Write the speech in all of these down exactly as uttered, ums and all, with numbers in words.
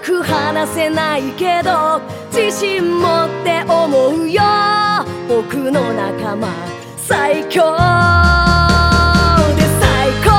く話せないけど自信持って思うよ。僕の仲間最強で最高。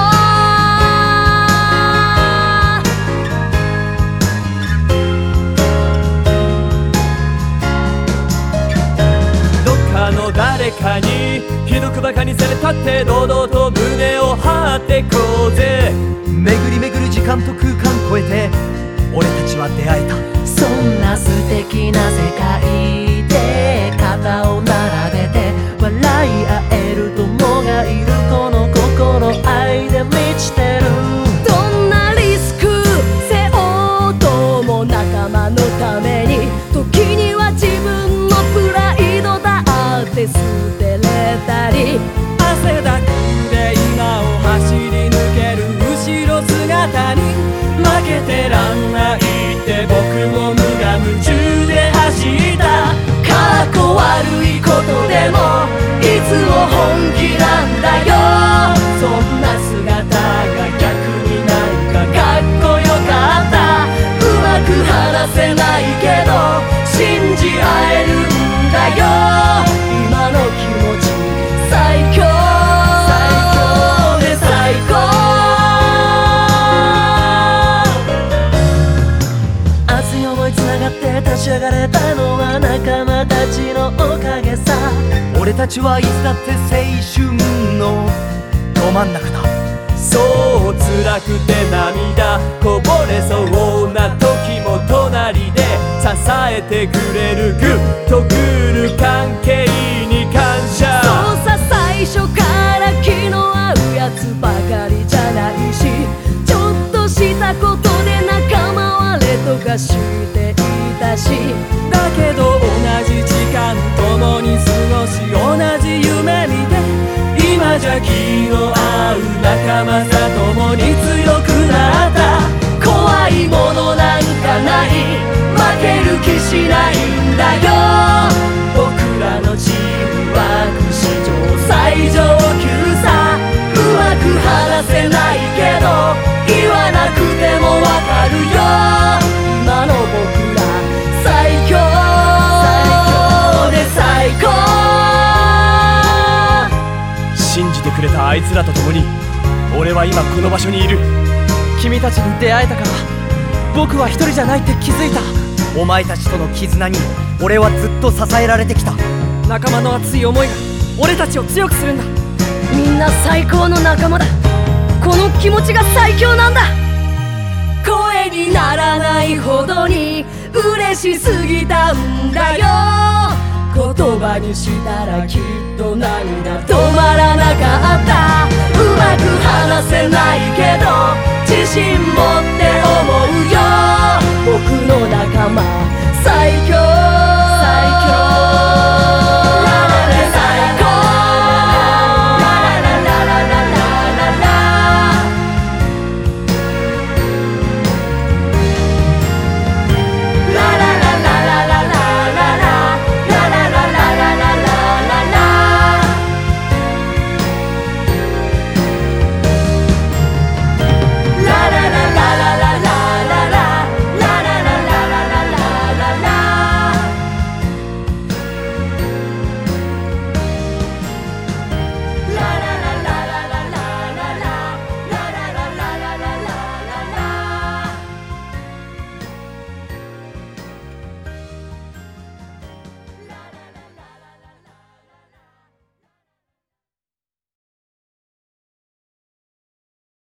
どっかの誰かにひどくバカにされたって堂々と胸を張ってこうぜ。 巡り巡る時間と空間超えて俺たちは出会えた。 そんな素敵な世界で肩を並べて笑い合える友がいる。この心愛で満ちてる。 どんなリスク背負おうとも仲間のために、時には自分のプライドだって捨てれたり、 汗だくで今を走り抜ける後ろ姿に負けてらんないって僕も無我夢中で走った。 かっこ悪いことでもいつも本気なんだよ。 そんな姿が逆になんかかっこよかった。 うまく話せないけど信じ合えるんだよ。今の気持ち最強最強で最高。 熱い思いつながって立ち上がれたのは仲間たちのおかげさ。 俺たちはいつだって青春のど真ん中だ。 そう辛くて涙こぼれそうな時も隣で支えてくれるグッとくる関係に感謝。 そうさ最初から気の合うやつばかりじゃないし、ちょっとしたことで仲間割れとかしていたし、 だけど同じ時間共に過ごし同じ夢見て今じゃ気の合う仲間さ共に強くなった。 怖いものなんかない、負ける気しないんだよ。僕らのチームワーク史上最上級さ。うまく話せないけど言わなくてもわかるよ。今の僕ら最強で最高。 信じてくれたあいつらと共に俺は今この場所にいる。 君たちに出会えたから僕は一人じゃないって気づいた。 お前たちとの絆に俺はずっと支えられてきた。 仲間の熱い思いが俺たちを強くするんだ。 みんな最高の仲間だ。この気持ちが最強なんだ。声にならないほどに嬉しすぎたんだよ。言葉にしたらきっと涙止まらなかった。うまく話せないけど自信持って思うよ。僕の仲間